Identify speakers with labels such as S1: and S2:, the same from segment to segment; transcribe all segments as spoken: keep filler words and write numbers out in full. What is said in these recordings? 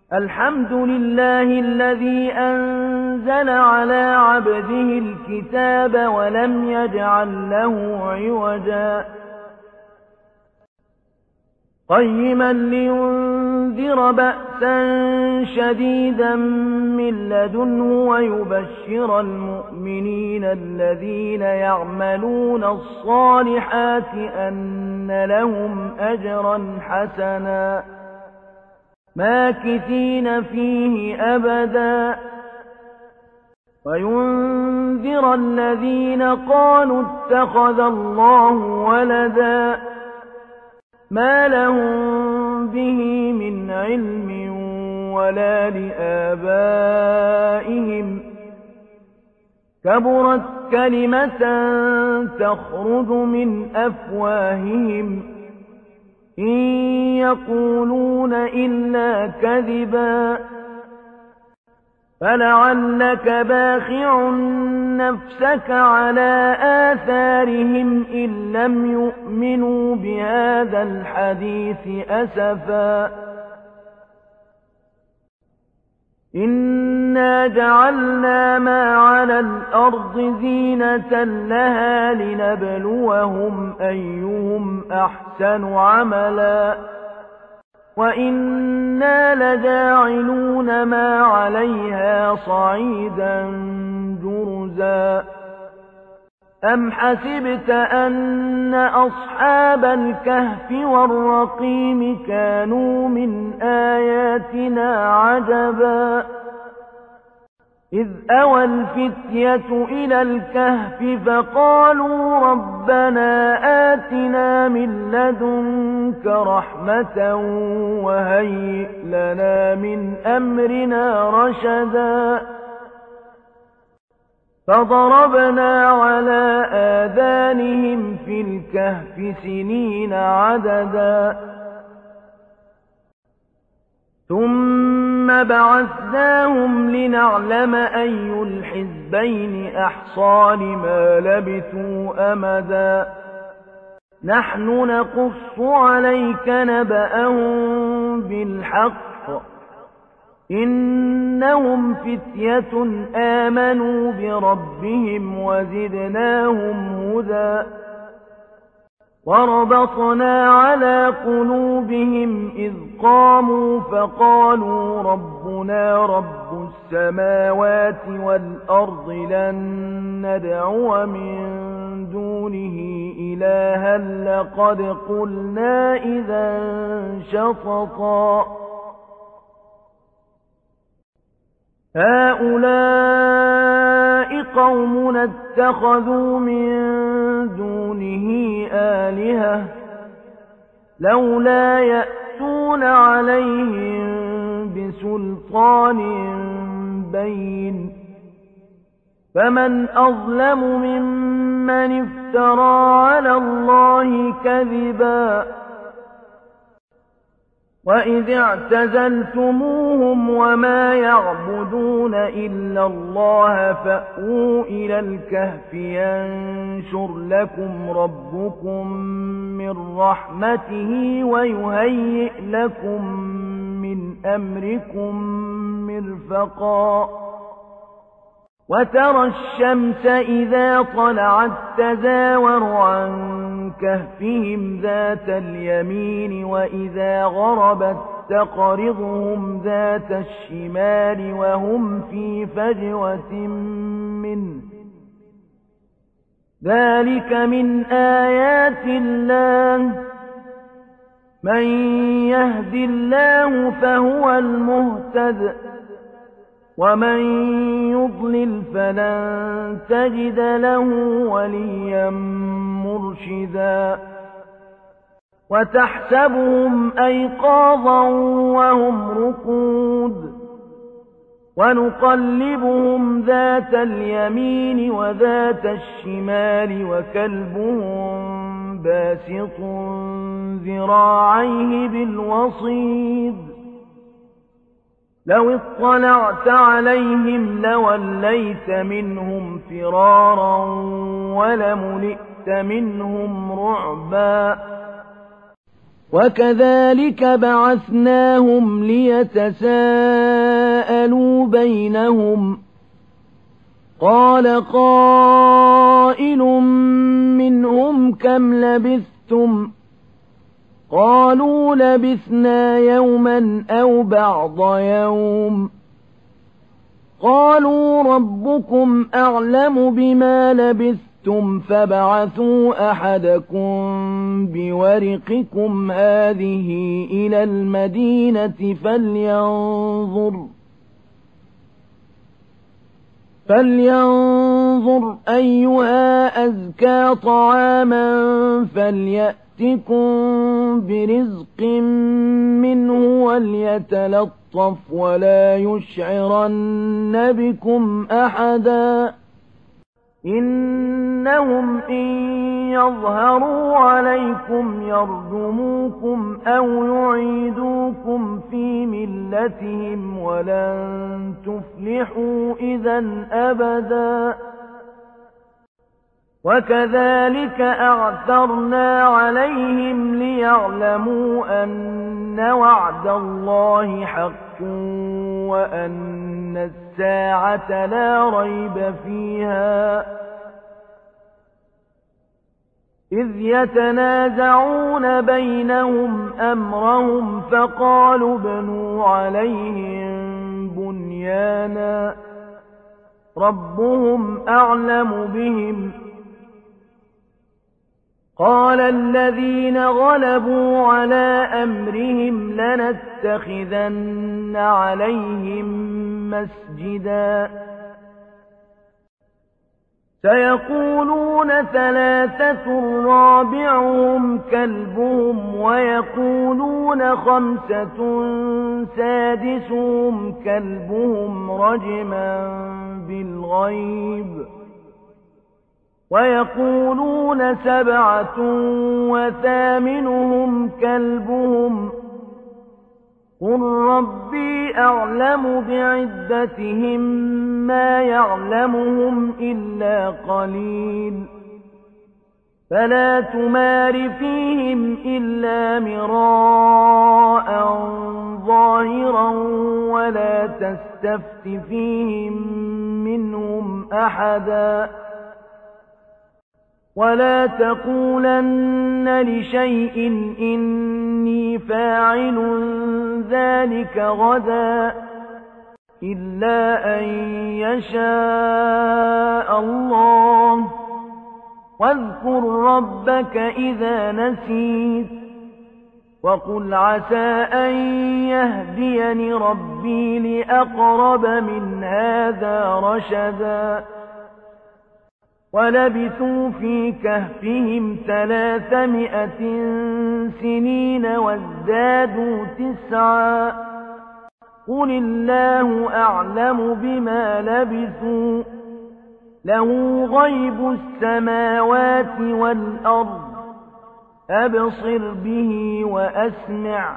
S1: الحمد لله الذي أنزل على عبده الكتاب ولم يجعل له عوجا قيما لينذر بأسا شديدا من لدنه ويبشر المؤمنين الذين يعملون الصالحات أن لهم أجرا حسنا ماكثين فيه أبدا وينذر الذين قالوا اتخذ الله ولدا ما لهم به من علم ولا لآبائهم كبرت كلمة تخرج من أفواههم إن يقولون إلا كذبا فلعلك باخع نفسك على آثارهم إن لم يؤمنوا بهذا الحديث أسفا إنا جعلنا ما على الأرض زينة لها لنبلوهم أيهم أحسن عملا وإنا لجاعلون ما عليها صعيدا جرزا أم حسبت أن أصحاب الكهف والرقيم كانوا من آياتنا عجبا إذ أوى الفتية إلى الكهف فقالوا ربنا آتنا من لدنك رحمة وهيئ لنا من أمرنا رشدا فضربنا على آذانهم في الكهف سنين عددا ثم بعثناهم لنعلم أي الحزبين أحصى لما لبثوا أمدا نحن نقص عليك نبأهم بالحق إنهم فتية آمنوا بربهم وزدناهم هدى وربطنا على قلوبهم إذ قاموا فقالوا ربنا رب السماوات والأرض لن ندعو من دونه إلها لقد قلنا إذا شططا هؤلاء قومنا اتخذوا من دونه آلهة لولا يأتون عليهم بسلطان بين فمن أظلم ممن افترى على الله كذبا وإذ اعتزلتموهم وما يعبدون إلا الله فأووا إلى الكهف ينشر لكم ربكم من رحمته ويهيئ لكم من أمركم مرفقا وترى الشمس إذا طلعت تزاور عن كهفهم ذات اليمين وإذا غربت تقرضهم ذات الشمال وهم في فجوة منه ذلك من آيات الله من يهد الله فهو المهتد ومن يضلل فلن تجد له وليا مرشدا وتحسبهم أيقاظا وهم رقود ونقلبهم ذات اليمين وذات الشمال وكلبهم باسط ذراعيه بالوصيد لو اطلعت عليهم لوليت منهم فرارا ولملئت منهم رعبا وكذلك بعثناهم ليتساءلوا بينهم قال قائل منهم كم لبثتم قالوا لبثنا يوما أو بعض يوم قالوا ربكم أعلم بما لبثتم فابعثوا أحدكم بورقكم هذه إلى المدينة فلينظر فلينظر أيها أزكى طعاما فليأتكم برزق منه وليتلطف ولا يشعرن بكم أحدا إنهم إن يظهروا عليكم يرجموكم أو يعيدوكم في ملتهم ولن تفلحوا إذا أبدا وكذلك أعثرنا عليهم ليعلموا أن وعد الله حق وأن الساعة لا ريب فيها إذ يتنازعون بينهم أمرهم فقالوا ابنوا عليهم بنيانا ربهم أعلم بهم قال الذين غلبوا على أمرهم لنتخذن عليهم مسجدا سيقولون ثلاثة رابعهم كلبهم ويقولون خمسة سادسهم كلبهم رجما بالغيب ويقولون سبعة وثامنهم كلبهم قل ربي أعلم بعدتهم ما يعلمهم إلا قليل فلا تمار فيهم إلا مراء ظاهرا ولا تستفت فيهم منهم أحدا ولا تقولن لشيء إني فاعل ذلك غدا إلا أن يشاء الله واذكر ربك إذا نسيت وقل عسى أن يهديني ربي لأقرب من هذا رشدا ولبثوا في كهفهم ثلاثمائة سنين وازدادوا تسعا قل الله أعلم بما لبثوا له غيب السماوات والأرض أبصر به وأسمع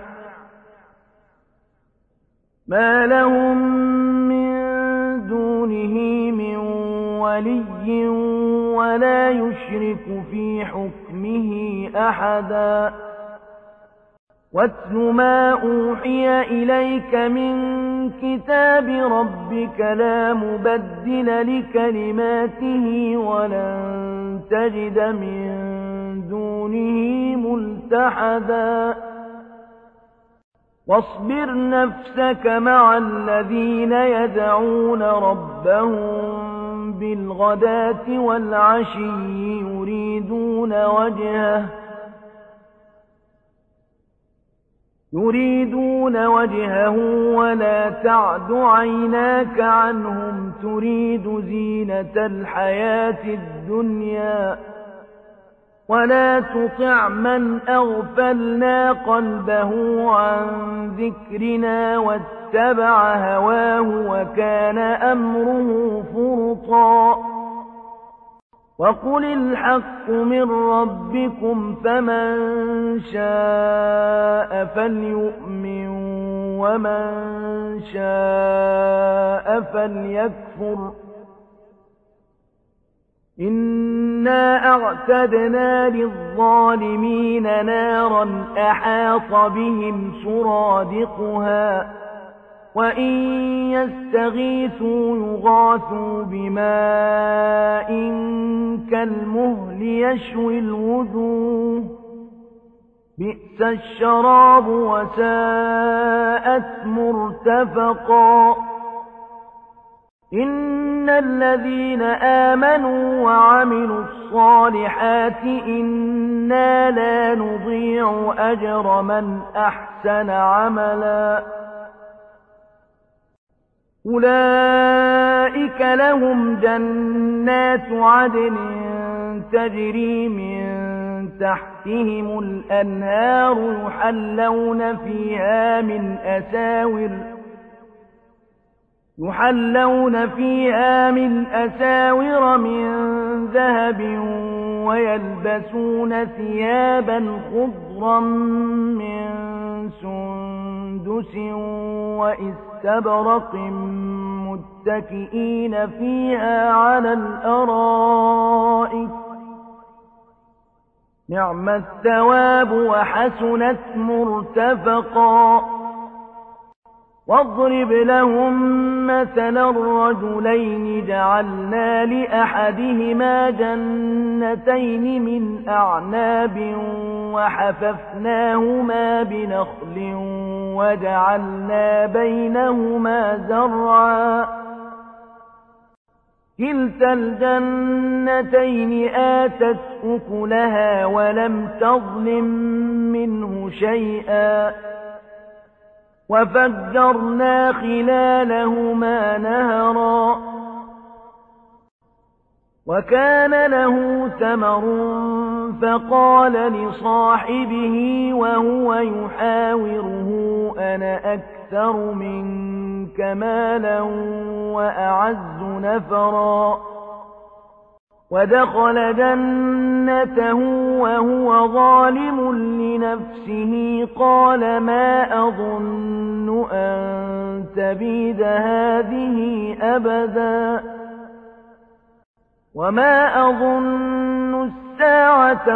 S1: ما لهم من دونه من ولي ولا يشرك في حكمه أحدا واتل ما أوحي إليك من كتاب ربك لا مبدل لكلماته ولن تجد من دونه ملتحدا واصبر نفسك مع الذين يدعون ربهم بالغداة والعشي يريدون وجهه يريدون وجهه ولا تعد عيناك عنهم تريد زينة الحياة الدنيا ولا تطع من أغفلنا قلبه عن ذكرنا واتبع هواه وكان أمره فرطا وقل الحق من ربكم فمن شاء فليؤمن ومن شاء فليكفر إنا أعتدنا للظالمين نارا أحاط بهم سرادقها وإن يستغيثوا يغاثوا بماء كالمهل يشوي الوجوه بئس الشراب وساءت مرتفقا إن الذين آمنوا وعملوا الصالحات إنا لا نضيع أجر من أحسن عملا أولئك لهم جنات عدن تجري من تحتهم الأنهار يحلون فيها من أساور يحلون فيها من أساور من ذهب ويلبسون ثيابا خضرا من سندس وإستبرق متكئين فيها على الأرائك نعم الثواب وحسنت مرتفقا واضرب لهم مثلا الرجلين جعلنا لأحدهما جنتين من أعناب وحففناهما بنخل وجعلنا بينهما زرعا كلتا الجنتين آتت أكلها ولم تظلم منه شيئا وفجرنا خلالهما نهرا وكان له ثمر فقال لصاحبه وهو يحاوره أنا أكثر منك مالا وأعز نفرا ودخل جنته وهو ظالم لنفسه قال ما أظن أن تبيد هذه أبدا وما أظن الساعة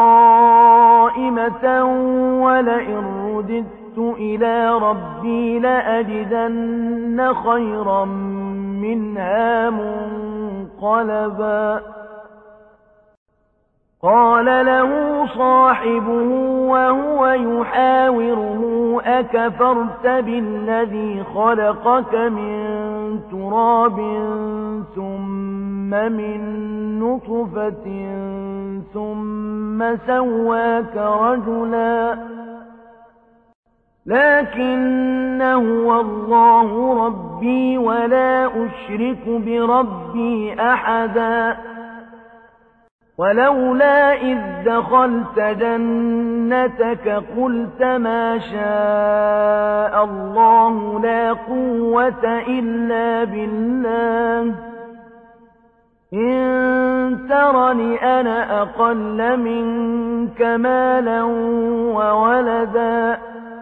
S1: قائمة ولئن رددت إلى ربي لأجدن خيرا منها منقلبا قال له صاحبه وهو يحاوره أكفرت بالذي خلقك من تراب ثم من نطفة ثم سواك رجلا لكن هو الله ربي ولا أشرك بربي أحدا ولولا إذ دخلت جنتك قلت ما شاء الله لا قوة إلا بالله إن ترني أنا أقل منك مالا وولدا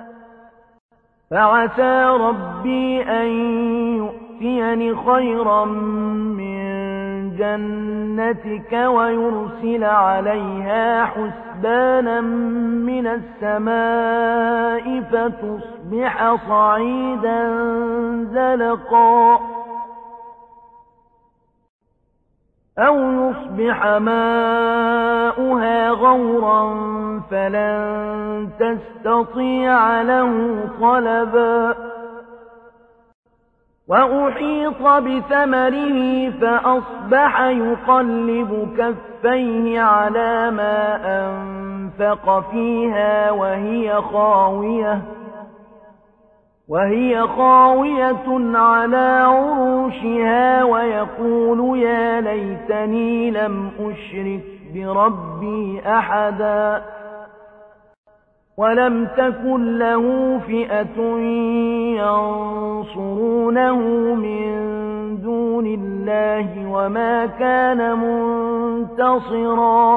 S1: فعسى ربي أن يؤتيني خيرا من جنتك ويرسل عليها حسبانا من السماء فتصبح صعيدا زلقا أو يصبح ماؤها غورا فلن تستطيع له طلبا وأحيط بثمره فأصبح يقلب كفيه على ما أنفق فيها وهي خاوية وهي خاوية على عروشها ويقول يا ليتني لم أشرك بربي أحدا ولم تكن له فئة ينصرونه من دون الله وما كان منتصرا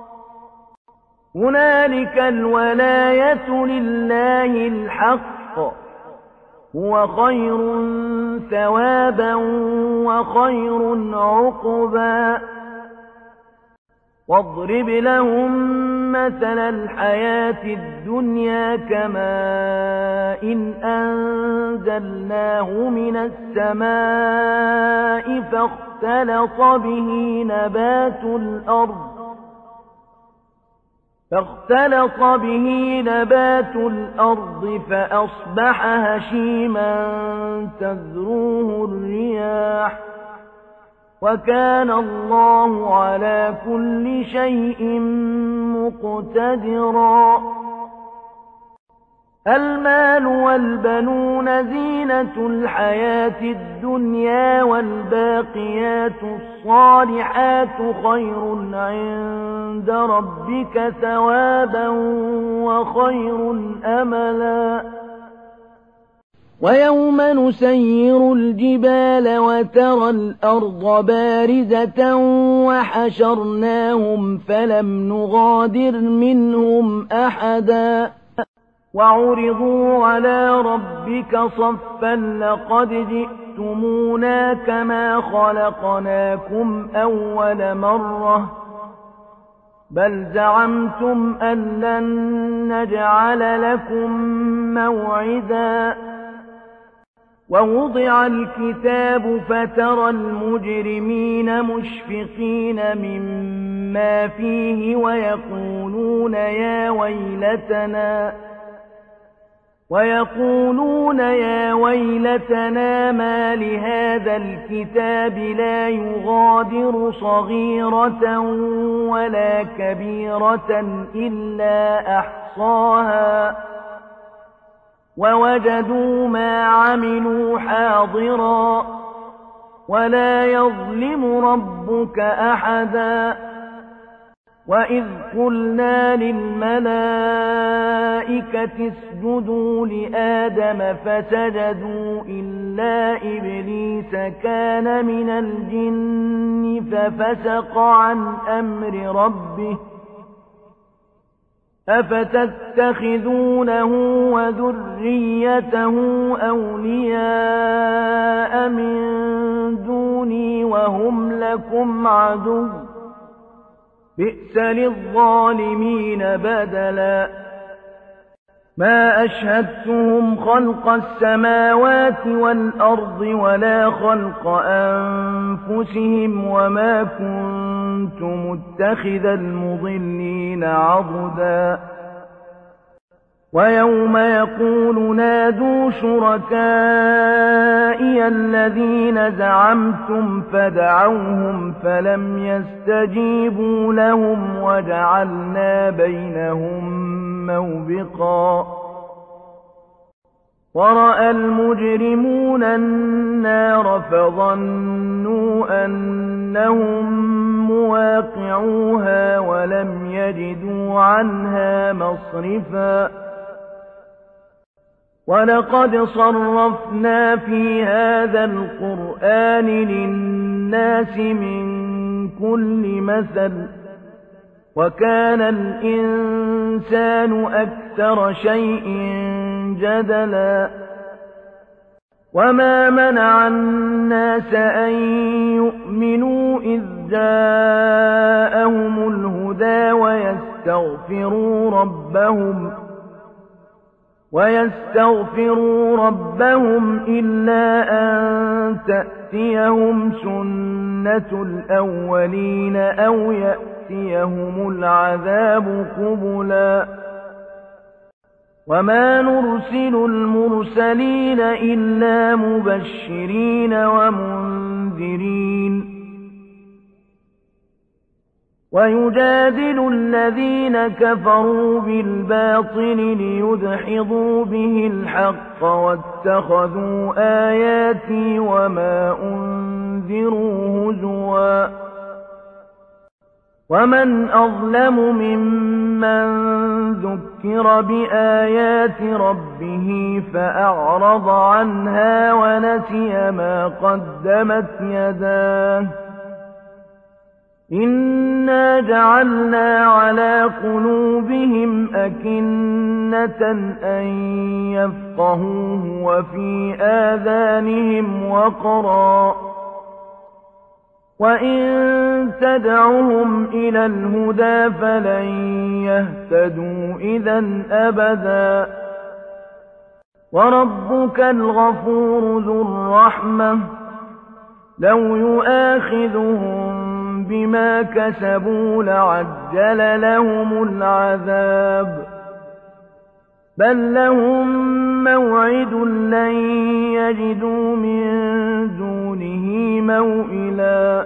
S1: هنالك الولاية لله الحق هو خير ثوابا وخير عقبا واضرب لهم مثل الحياة الدنيا كماء إن أنزلناه من السماء فاختلط به نبات الأرض فاختلط به نبات الأرض فأصبح هشيما تذروه الرياح وكان الله على كل شيء مقتدرا. المال والبنون زينة الحياة الدنيا والباقيات الصالحات خير عند ربك ثوابا وخير أملا. ويوم نسير الجبال وترى الأرض بارزة وحشرناهم فلم نغادر منهم أحدا وعرضوا على ربك صفا لقد جئتمونا كما خلقناكم أول مرة بل زعمتم أن لن نجعل لكم موعدا. ووضع الكتاب فترى المجرمين مشفقين مما فيه ويقولون يا ويلتنا ويقولون يا ويلتنا ما لهذا الكتاب لا يغادر صغيرة ولا كبيرة إلا أحصاها ووجدوا ما عملوا حاضرا ولا يظلم ربك أحدا. وإذ قلنا للملائكة اسجدوا لآدم فسجدوا إلا إبليس كان من الجن ففسق عن أمر ربه أفتتخذونه وذريته أولياء من دوني وهم لكم عدو بئس للظالمين بدلا. ما أشهدتهم خلق السماوات والأرض ولا خلق أنفسهم وما كنت متخذ المضلين عضدا. ويوم يقول نادوا شركائي الذين زعمتم فدعوهم فلم يستجيبوا لهم وجعلنا بينهم موبقا. ورأى المجرمون النار فظنوا أنهم مواقعوها ولم يجدوا عنها مصرفا. ولقد صرفنا في هذا القرآن للناس من كل مثل وكان الإنسان أكثر شيء جدلا. وما منع الناس أن يؤمنوا إذ جاءهم الهدى ويستغفروا ربهم ويستغفروا ربهم إلا أن تأتيهم سنة الأولين أو يأتيهم العذاب قبلا. وما نرسل المرسلين إلا مبشرين ومنذرين. ويجادل الذين كفروا بالباطل ليدحضوا به الحق واتخذوا آياتي وما أنذروا هزوا. ومن أظلم ممن ذكر بآيات ربه فأعرض عنها ونسي ما قدمت يداه. إنا جعلنا على قلوبهم أكنة أن يفقهوه وفي آذانهم وقرا وإن تدعهم إلى الهدى فلن يهتدوا إذا أبدا وربك الغفور ذو الرحمة لو يؤاخذهم بما كسبوا لعجل لهم العذاب بل لهم موعد لن يجدوا من دونه موئلا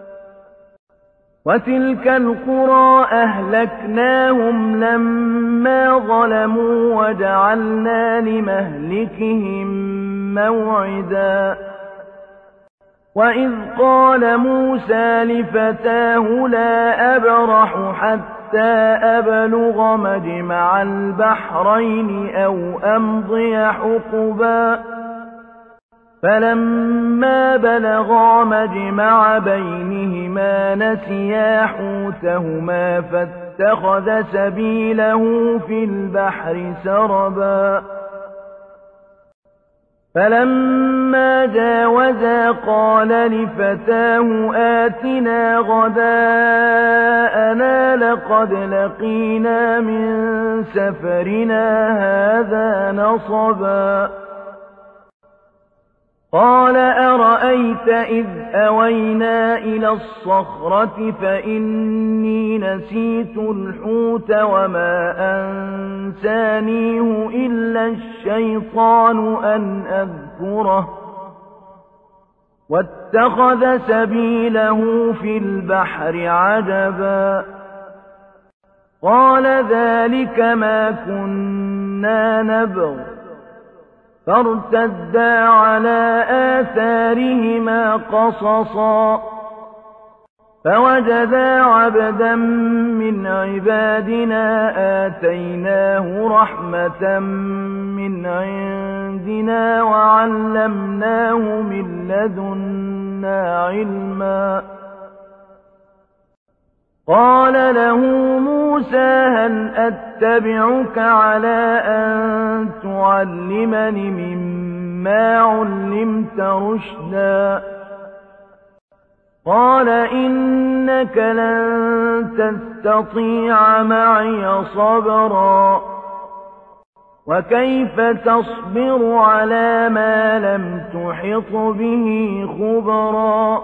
S1: وتلك القرى أهلكناهم لما ظلموا وجعلنا لمهلكهم موعدا وإذ قال موسى لفتاه لا أبرح حتى أبلغ مجمع البحرين أو أمضي حقبا فلما بلغا مجمع بينهما نسيا حوتهما فاتخذ سبيله في البحر سربا فلما جاوزا قال لفتاه آتنا غداءنا لقد لقينا من سفرنا هذا نصبا قال أرأيت إذ أوينا إلى الصخرة فإني نسيت الحوت وما أنسانيه إلا الشيطان أن أذكره واتخذ سبيله في البحر عجبا قال ذلك ما كنا نبغ فارتدا على آثارهما قصصا فوجدا عبدا من عبادنا آتيناه رحمة من عندنا وعلمناه من لدنا علما قال له موسى هل أتبعك على أن تعلمني مما علمت رشدا قال إنك لن تستطيع معي صبرا وكيف تصبر على ما لم تحط به خبرا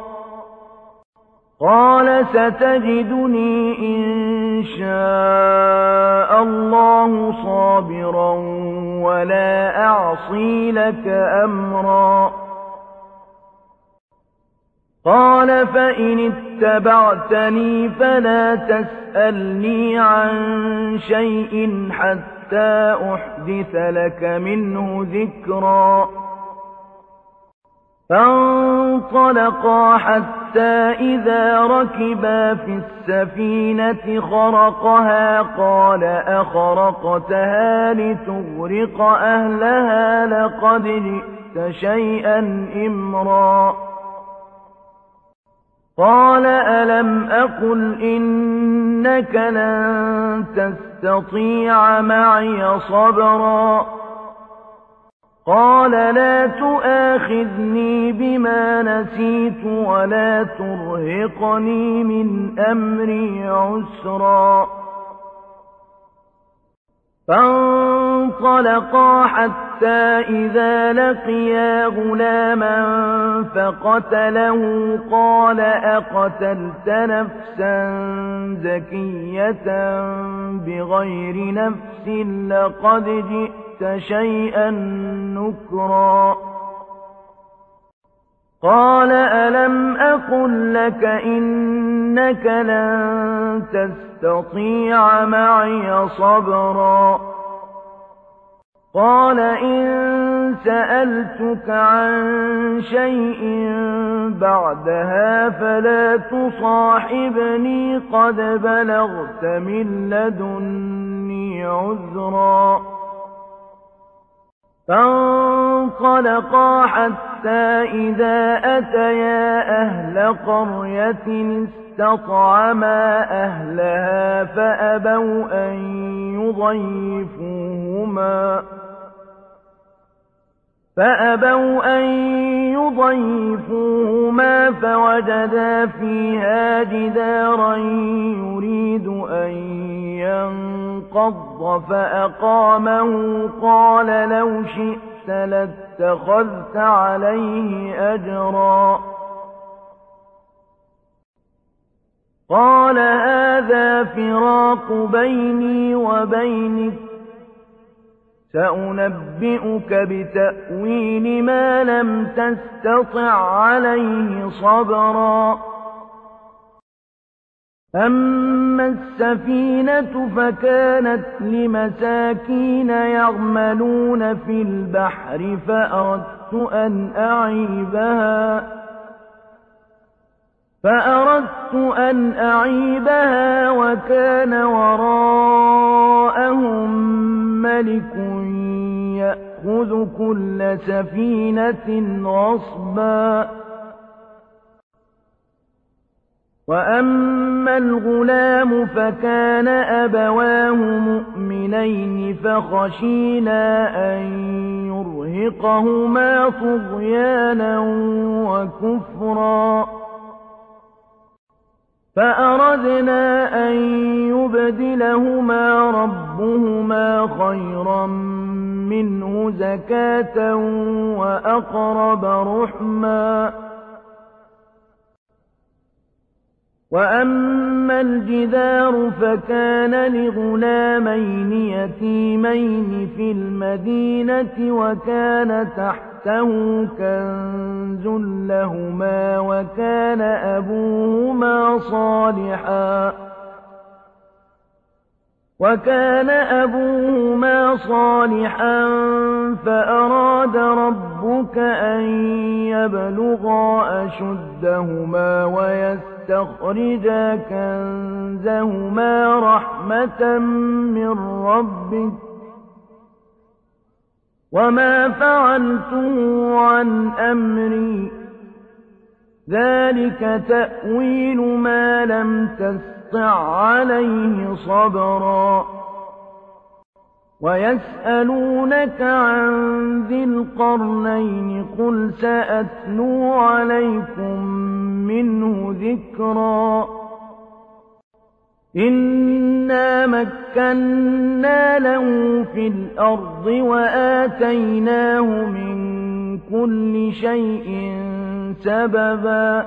S1: قال ستجدني إن شاء الله صابرا ولا أعصي لك أمرا قال فإن اتبعتني فلا تسألني عن شيء حتى أحدث لك منه ذكرا فانطلقا حتى إذا ركبا في السفينة خرقها قال أخرقتها لتغرق أهلها لقد جئت شيئا إمرا قال ألم أقل إنك لن تستطيع معي صبرا قال لا تؤاخذني بما نسيت ولا ترهقني من أمري عسرا فانطلقا حتى إذا لقيا غلاما فقتله قال أقتلت نفسا زكية بغير نفس لقد جئت شيئا نكرا قال ألم أقل لك إنك لن تستطيع معي صبرا قال إن سألتك عن شيء بعدها فلا تصاحبني قد بلغت من لدني عذرا فانطلقا حتى إذا أتيا أهل قرية استطعما أهلها فأبوا أن يضيفوهما فأبوا أن يضيفوهما فوجدا فيها جدارا يريد أن ينقض فأقامه قال لو شئت لاتخذت عليه أجرا قال هذا فراق بيني وبينك سأنبئك بتأويل ما لم تستطع عليه صبرا أما السفينة فكانت لمساكين يعملون في البحر فأردت أن أعيبها فأردت أن أعيبها وكان وراءهم ملك يأخذ كل سفينة غصبا وأما الغلام فكان أبواه مؤمنين فخشينا أن يرهقهما طغيانا وكفرا فأردنا أن يبدلهما ربهما خيرا منه زكاة وأقرب رحما وأما الجدار فكان لغلامين يتيمين في المدينة وكان تحته كنز لهما وكان أبوهما صالحا وكان أبوهما صالحا فأراد ربك أن يبلغا أشدهما ويستخرجا كنزهما رحمة من ربك وما فعلته عن أمري ذلك تأويل ما لم تستطع عليه صبرا ويسألونك عن ذي القرنين قل سأتلو عليكم منه ذكرا إنا مكنا له في الأرض وآتيناه من كل شيء سببا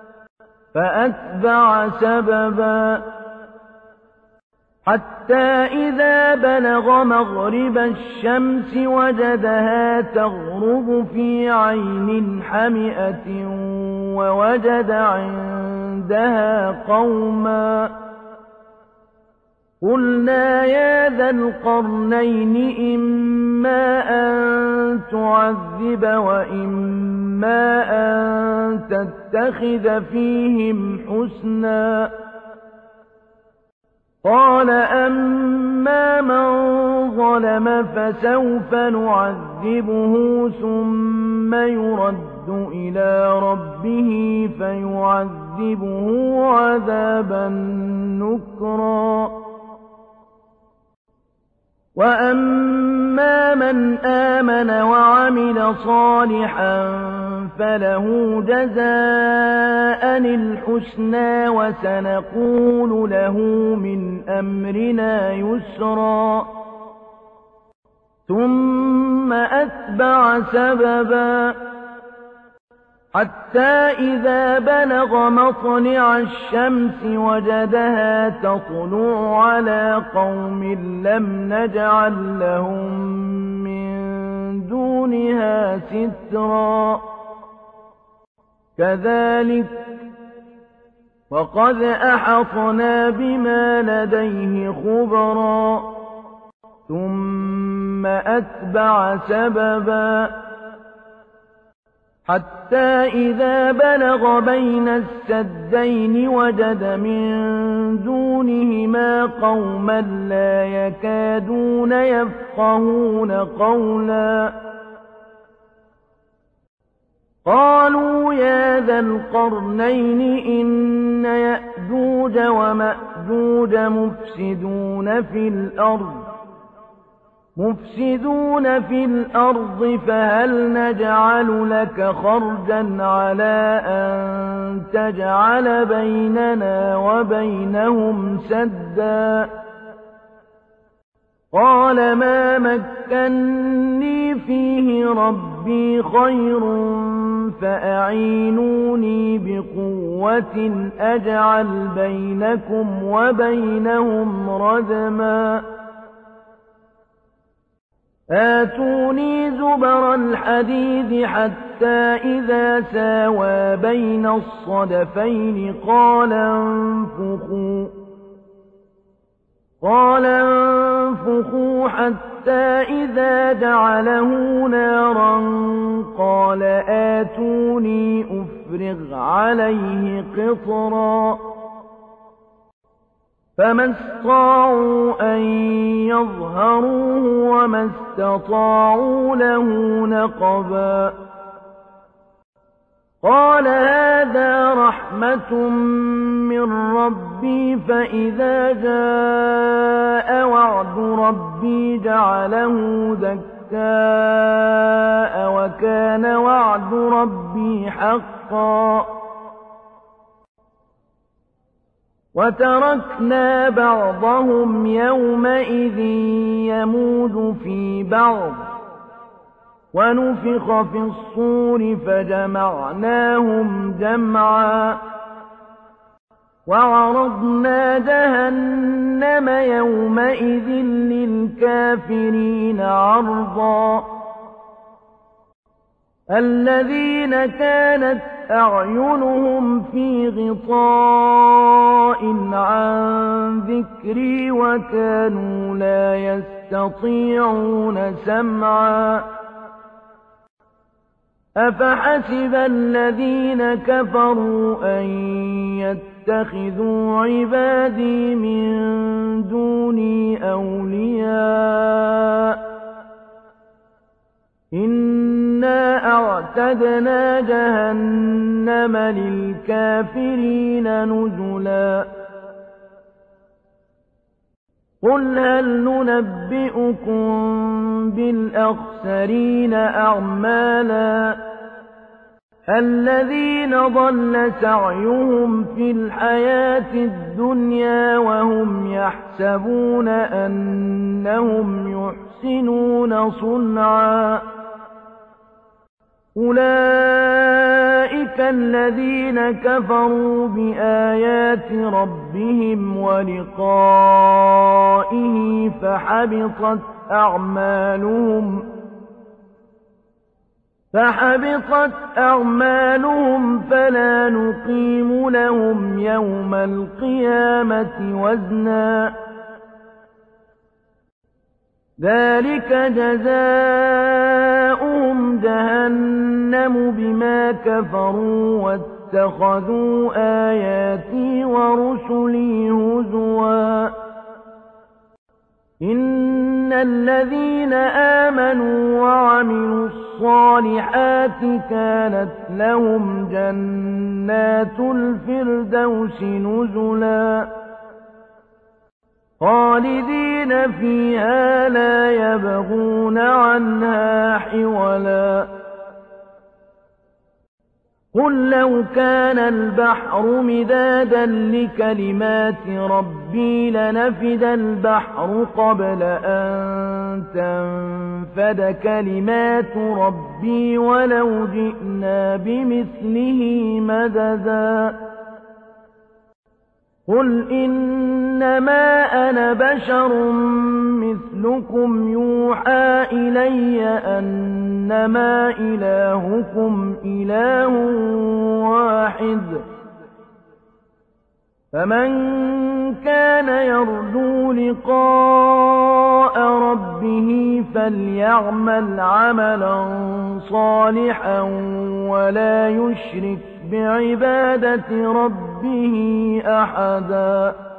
S1: فأتبع سببا حتى إذا بلغ مغرب الشمس وجدها تغرب في عين حمئة ووجد عندها قوما قلنا يا ذا القرنين إما أن تعذب وإما أن تتخذ فيهم حسنا قال أما من ظلم فسوف نعذبه ثم يرد إلى ربه فيعذبه عذابا نكرا وأما من آمن وعمل صالحا فله جزاء الحسنى وسنقول له من أمرنا يسرا ثم أتبع سببا حتى إذا بلغ مطلع الشمس وجدها تطلع على قوم لم نجعل لهم من دونها سترا كذلك وقد أحطنا بما لديه خبرا ثم أتبع سببا حتى إذا بلغ بين السدين وجد من دونهما قوما لا يكادون يفقهون قولا قالوا يا ذا القرنين إن يأجوج ومأجوج مفسدون في الأرض مفسدون في الأرض فهل نجعل لك خرجا على أن تجعل بيننا وبينهم سدا قال ما مكني فيه ربي خير فأعينوني بقوة أجعل بينكم وبينهم ردما آتوني زبر الحديد حتى إذا ساوى بين الصدفين قال انفخوا قال انفخوا حتى إذا جعله نارا قال آتوني أفرغ عليه قطرا فما استطاعوا أن يظهروه وما استطاعوا له نقبا قال هذا رحمة من ربي فإذا جاء وعد ربي جعله دكاء وكان وعد ربي حقا وتركنا بعضهم يومئذ يموج في بعض ونفخ في الصور فجمعناهم جمعا وعرضنا جهنم يومئذ للكافرين عرضا الذين كانت أعينهم في غطاء عن ذكري وكانوا لا يستطيعون سمعا أفحسب الذين كفروا أن يتخذوا عبادي من دوني أولياء إنا أعتدنا جهنم للكافرين نزلا قل هل ننبئكم بالأخسرين أعمالا الذين ضل سعيهم في الحياة الدنيا وهم يحسبون أنهم يحسنون صنعا أولئك الذين كفروا بآيات ربهم ولقائه فحبطت أعمالهم فحبطت أعمالهم فلا نقيم لهم يوم القيامة وزنا ذلك جزاؤهم جهنم بما كفروا واتخذوا آياتي ورسلي هزوا إن الذين آمنوا وعملوا الصالحات كانت لهم جنات الفردوس نزلا خالدين فيها لا يبغون عنها حولا قل لو كان البحر مدادا لكلمات ربي لنفد البحر قبل أن تنفد كلمات ربي ولو جئنا بمثله مددا قل إنما أنا بشر مثلكم يوحى إلي أنما إلهكم إله واحد فمن كان يرجو لقاء ربه فليعمل عملا صالحا ولا يشرك بعبادة ربه أحدا